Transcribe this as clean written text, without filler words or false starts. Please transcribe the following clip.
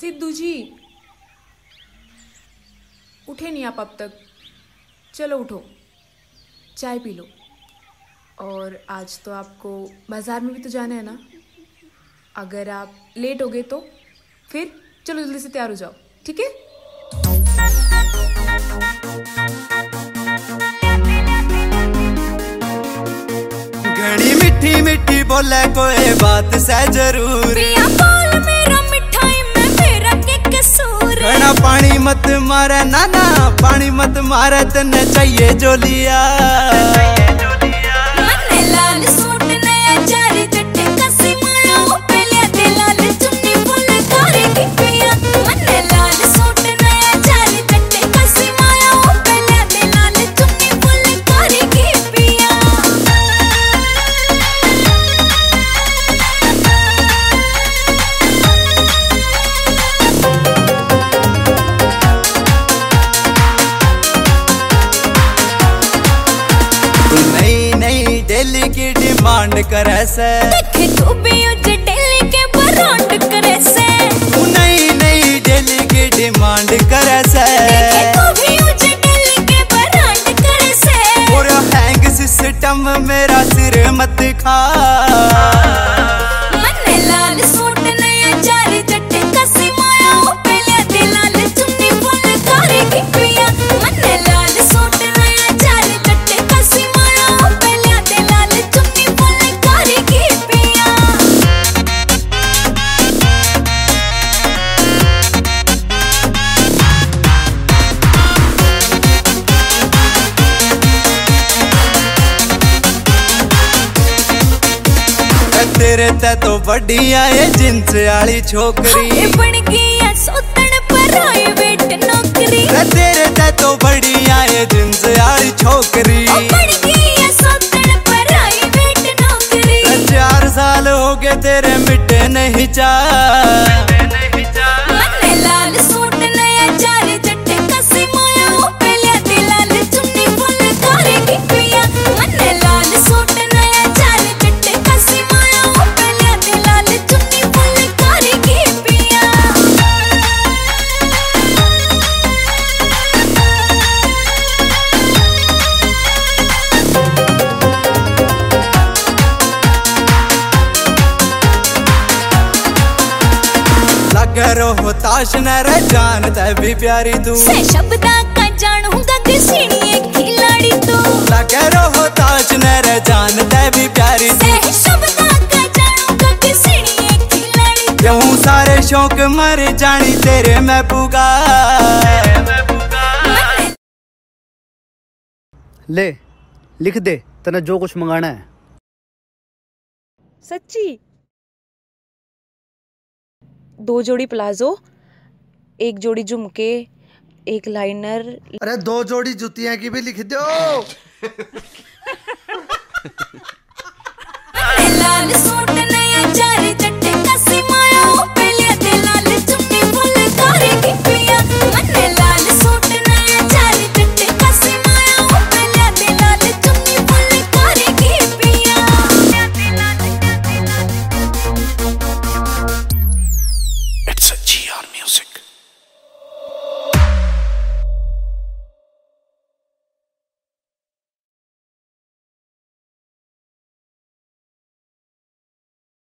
सिद्धू जी उठे नहीं आप अब तक? चलो उठो, चाय पी लो। और आज तो आपको बाजार में भी तो जाना है ना। अगर आप लेट हो गए तो फिर चलो जल्दी से तैयार हो जाओ, ठीक है? घड़ी मीठी मीठी बोले कोई बात से जरूर, बोल मेरा मिठाई में मेरा के कसूर। घना पानी मत मारे नाना, पानी मत मारे तने चाहिए जो लिया। मन्ने लाल सूट नया जारी जट्टे कसी माया पहले दे लाल चुन्नी फुल कारी की पिया। मन्ने लाल सूट नया जारी जट्टे कसी माया पहले दे लाल चुन्नी फुल कारी की पिया। डेली की डिमांड करे से, देखे तू भी उज डेली के ब्रांड करे से। तू नई नई डेली की डिमांड करे से, देखे तू भी उज डेली के ब्रांड करे से। और हैंग सिस्टम मेरा सिर मत खा। मन्ने लाल सूट नया जारी जट्टे कसी माया पहले दे लाल चुन्नी फुल कारी की पिया। मन्ने लाल सूट नया जारी जट्टे कसी माया पहले दे लाल चुन्नी फुल कारी की पिया। तेरे ते तो बढ़िया है जिंस वाली छोकरी, बन गई सोतन प्राइवेट नौकरी। तेरे ते तो बढ़िया है जिंस वाली छोकरी, बन गई सोतन प्राइवेट नौकरी। 4 साल हो गए तेरे मिटे नहीं चाह। मन्ने लाल सूट नया जारी जट्टे कसी माया पहले दे लाल चुन्नी फुल कारी की पिया। मन्ने लाल सूट नया जारी जट्टे कसी माया पहले दे लाल चुन्नी फुल कारी की पिया। लगे रहो ताश न रह जानता भी प्यारी तू, से शब्दा का जानूंगा किसीनी एक खिलाड़ी तू। लगे रहो ताश न रह जानता भी प्यारी तू। से शब्दा का जानूंगा किसीनी एक खिलाड़ी तू। क्यों सारे शौक मर जानी तेरे में पुगा। ले लिख दे तना जो कुछ मंगाना है। सच्ची? 2 जोड़ी प्लाजो, 1 जोड़ी झुमके, 1 लाइनर। अरे 2 जोड़ी जुतियां की भी लिख दो।